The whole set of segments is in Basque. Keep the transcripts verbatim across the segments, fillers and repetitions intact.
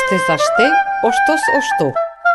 Astez aste, ostoz osto.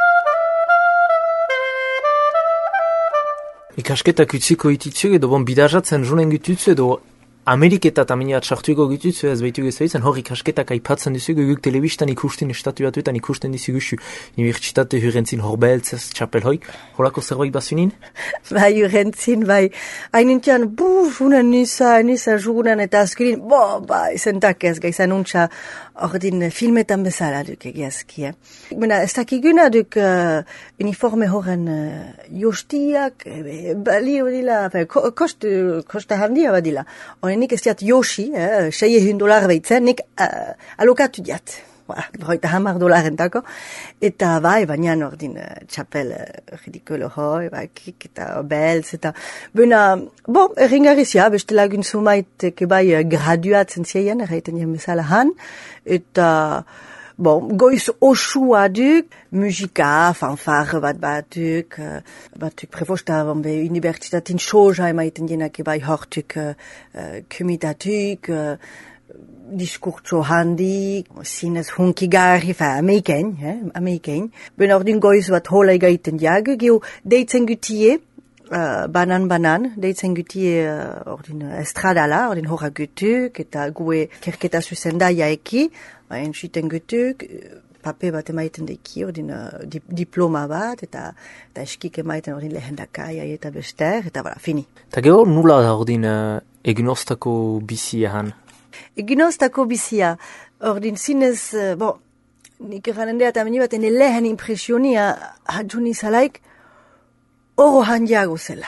Ikasketak utziko ititzu edo bon bidajatzen junen gututzu edo Ameriketat amina txartuiko gututzu ez behitu gezaitzen, hor ikasketak aipatzen dizugu guk telebistan ikusten estatu batuetan ikusten dizugu universitate hurentzin horbeltzez txapel hoik, holako zerbait bazunin? Bai, hurentzin, bai. Hainentian, buf, unen nisa, nisa jugunan eta azkirin, bo, bai, zentak ez gaizan untxa ordin filmetan bezala duk egiazki, eh? Bena, ez dakiguna duk uh, uniforme horren uh, jostiak, e, balio dila, ko, kost, kosta handia badila. Horenik ez diat Yoshi, eh, seie hun dolar behitzen, nik uh, alokatu diat. Broita hamar dolarentako. Eta bai, baina ordin uh, txapel uh, ridikolo hoi, bai, kik eta belz, eta bena, bo, erringarizia, beste lagun sumaitek bai uh, graduatzen zieien, erraiten jen bezala han, eta bon, goiz osua duk, musika, fanfare bat batuk, uh, batuk prefosta be universitatin soja emaiten jenak bai hortuk uh, uh, kumitatuk, uh, diskurtso handi, sinez hunkigarri, fa ameikein, eh, ameikein. Ben ordin goiz bat hola egaiten jagu, geu deitzen gutie, uh, banan banan, deitzen gutie uh, ordin estradala, ordin horra gutuk, eta gue kerketa zuzendaia eki, hain siten gutuk, pape bat emaiten deki, ordin uh, dip, diploma bat, eta, eta eskik emaiten ordin lehendakaia eta bester, eta bera, fini. Eta gero nula da ordin uh, egnostako bizia han? Egnostako bizia, ordin zinez, uh, bon, nik erranendea eta meni bat, ene lehen impresionia hadjuni zalaik, oro handiago zela.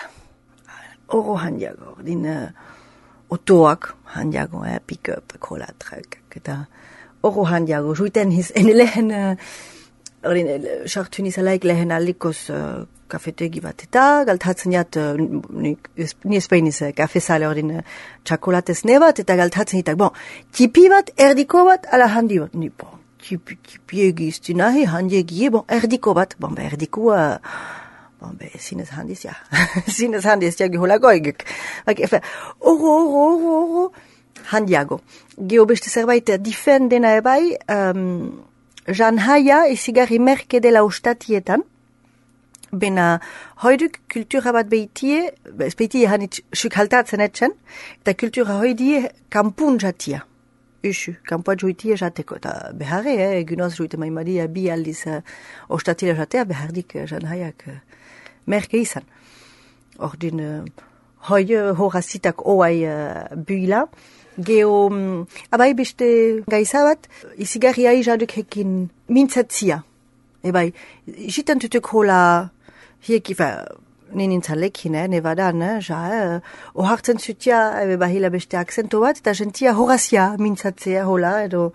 Oro handiago, ordin uh, otoak handiago, eh, pick-up, kola, trek, eta oro handiago, juiten hiz, ene lehen, uh, ordin, sartu nizalaik lehen aldikoz uh, kafetegi bat eta, galtatzen jat, uh, ni espeiniz uh, kafezale ordin uh, txakolatez nebat, eta galtatzen jitak, bon, tipi bat, erdiko bat, ala handi bat, ni, bon, tipi, tipi egizti nahi, handi egie, bon, erdiko bat, bon, be, erdiko, uh, bon, be, zinez handiz, ja, zinez handiz, ja, geholako egek, efe, oro, oro, oro, oro, handiago. Geo beste zerbait difen dena ebai, um, jan haia ezigarri merke dela ostatietan, bena hoiduk kultura bat behitie, behitie hanit suk haltatzen etxen, eta kultura hoidie kampun jatia. Usu, kampua joitie jateko, eta beharre, eh, egunoz joite maimadia bi aldiz uh, ostatila jatea, behardik uh, jan haiak uh, merke izan. Ordin, uh, hoi uh, horazitak oai uh, buila, geo, um, abai beste gaizabat, izigarri aizaduk hekin mintzatzia. Ebai, jitan tutuk hola, hiek, ifa, ninin zalekin, eh, nevadan, eh, ja, eh, ohartzen zutia, ebe bahila beste aksento bat, eta gentia horazia mintzatzea hola, edo,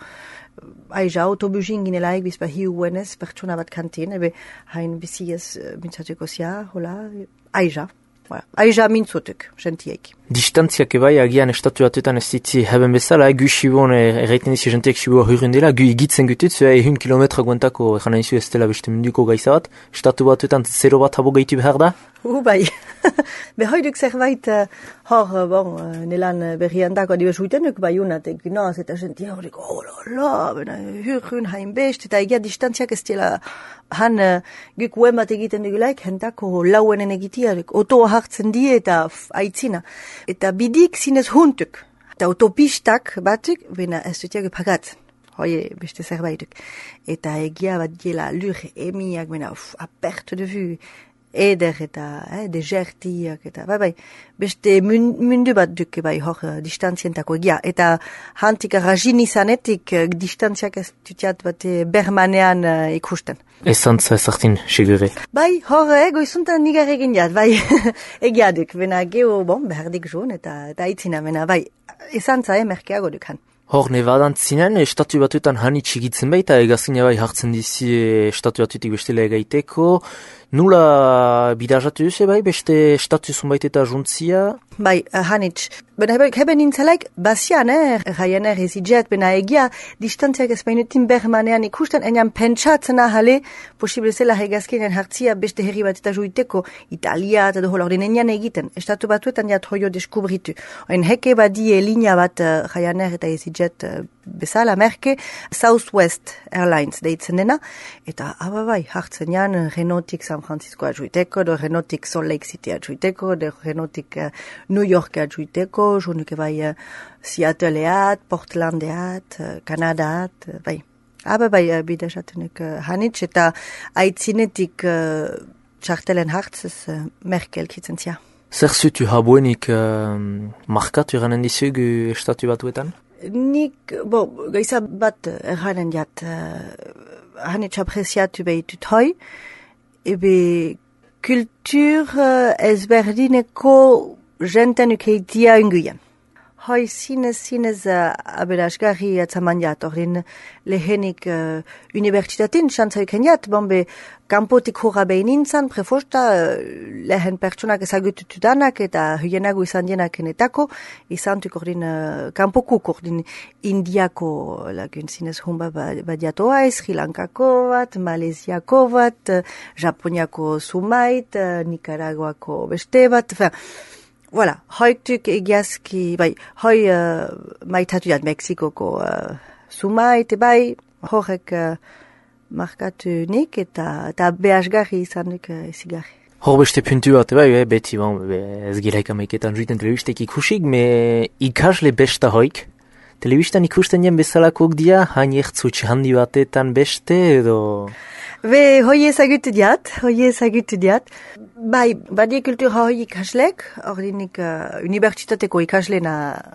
aiza, autobusin ginelaik, bizpa hiu uenez, pertsona bat kantin, ebe, hain biziez mintzatuko zia, hola, aiza. Voilà. Aiza mintzotuk, gentiek. Distantziak ebai agian estatu batuetan ez ditzi heben bezala, gu xibon erraiten dizi gentiek xibua hurren dela, gu igitzen gutut, ehun kilometra guantako eran izu ez dela beste munduko gaiza bat, estatu batuetan zero bat habo gaitu behar da? Uh, bai. Behoiduk zerbait, uh, hor, bon, uh, nelan berrian dako adibes huitenuk bai unatek, naz, eta gentia horrek, oh la la, bena, hurren hain best, eta egia distantziak ez dela, han, uh, guk uen bat egiten dugulaik, hentako lauenen egitiarek, otoa hartzen die eta f, aitzina. Eta bidik zinez huntuk. Eta autopistak batuk, bena ez dutiak pagatzen. Hoie, beste zerbaituk. Eta egia bat diela lur emiak, bena, uf, aperte de vu, eder eta, eh, desertiak, eta, bai, bai, beste mundu bat duk, bai, hor, distantzientako egia. Eta hantik rajin izanetik, distantziak ez dutiat bat bermanean uh, ikusten. Ez zantza ezartin, sigure. Bai, hor, ego izuntan nigar egin jat, bai, egiaduk, bena geo, bon, behardik joan, eta, eta itzina, bena, bai, ezantza, eh, merkeago dukan. Hor, nebadant zinen, estatu batuetan hani txigitzen baita, egazkina bai hartzen dizi estatu batuetik bestela egaiteko. Nula bidazatu duzu bai, beste estatu zunbait eta juntzia? Bai, uh, hanitz. Bena heben nintzalaik, basian, eh, Ryanair ezijet, bena egia, distantziak ezpainutin bermanean ikusten, enian pentsatzen ahale, posible zela hegazkinen hartzia beste herri bat eta juiteko, Italia eta dohola, ordin enian egiten. Estatu batuetan jat hoio deskubritu. Oin heke badie linea bat uh, Ryanair eta ezijet uh, bezala merke, Southwest Airlines deitzen dena, eta aba bai, hartzen jan, Renaultik San Francisco adjuiteko, do Renaultik Salt Lake City adjuiteko, do Renaultik uh, New York adjuiteko, jonuke bai uh, Seattleat, Portlandeat, uh, Kanadaat, uh, bai. Aba bai, uh, bidasatenek uh, hanitz, eta aitzinetik uh, txartelen hartzez uh, Merkel kitzen zia. Zer zutu habuenik uh, markatu eranen dizugu estatu batuetan? Nik, bo, gaiza bat erranen diat, uh, hanitz apreziatu behitut hoi, ebe kultur uh, ezberdineko jenten ukeitia unguien. Hoi zinez, zinez uh, aberazgarri atzaman jat, ordin lehenik uh, universitatin xantzaik jat, bombe kanpotik hurra behin nintzen, prefosta uh, lehen pertsonak ezagututu danak eta hyenago izan dienak enetako, izantuk ordin uh, kanpokuk ordin indiako lagun zinez humba badiatoa, Sri Lankako bat, Maleziako bat, uh, Japoniako sumait, uh, Nicaraguako beste bat, fin, voilà, hoiktuk egiazki, bai, hoi uh, maitatu jat Mexikoko uh, sumait, bai, horrek uh, markatu nik eta, eta behasgarri izan duk uh, ezigarri. Hor beste puntu bat, bai, eh, beti, bon, be, ez gilaik amaiketan juiten telebistek ikusik, me ikasle besta hoik. Telebistan ikusten jen bezalakok dia, hain ertzutsi handi batetan beste, edo... Be, hoi ezagutu diat, hoi ezagutu diat. Bai, badie kultura hoi ikaslek, ordinik uh, universitateko ikaslena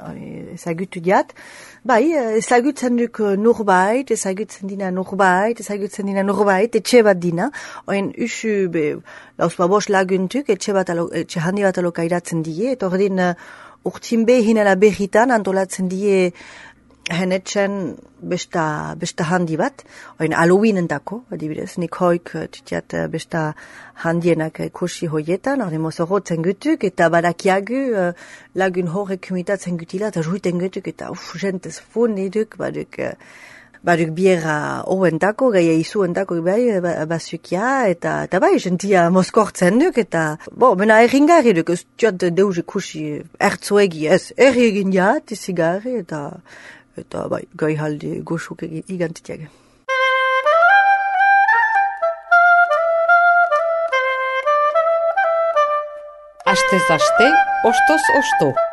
ezagutu diat. Bai, ezagutzen duk nurbait, ezagutzen dina nurbait, ezagutzen dina nurbait, etxe bat dina. Oen usu, be, lauzpa bos laguntuk, etxe, bat alo, etxe handi bat aloka iratzen die, eta ordin uh, urtin behin ala berritan antolatzen die henetxen besta, besta handi bat, oin Halloween dako, adibidez, nik hoik tutiat besta handienak kursi hoietan, ordi mozorotzen gutuk, eta badakiagu uh, lagun horrek kumitatzen gutila, eta juiten gutuk, eta uff, jentez fundi duk, baduk, uh, baduk biera horren dako, gaia izuen dako, bai, basukia, eta, eta bai, jentia mozkortzen duk, eta, bo, bena erringarri duk, ez tuat deuze kursi ertzoegi, ez, erri egin jat, izigarri, eta, eta bai, gai halde goxuk igantitiak. Astez aste, ostoz osto.